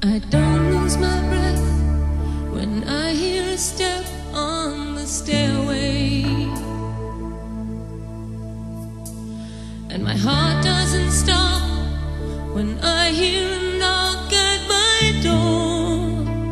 I don't lose my breath when I hear a step on the stairway, and my heart doesn't stop when I hear a knock at my door.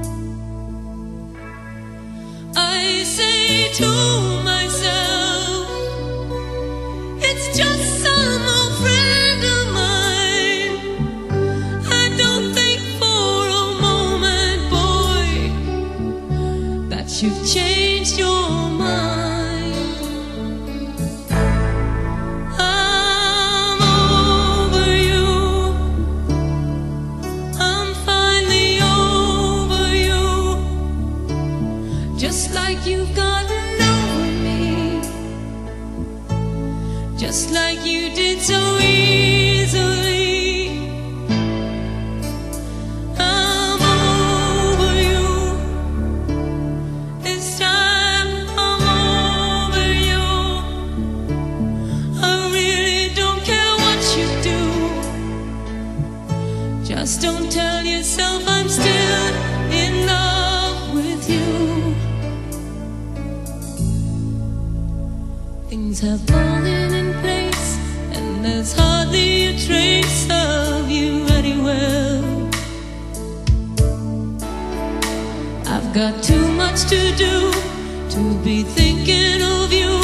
I say to myself, it's just some old friend of mine. I don't think for a moment, boy, that you've changed your mind. I'm over you. I'm finally over you. Just like you've gotten over me, just like you did so easily. I'm over you. This time I'm over you. I really don't care what you do. Just don't tell yourself I'm still in love with you. Things have fallen in place, and there's hardly a trace of you anywhere. I've got too much to do to be thinking of you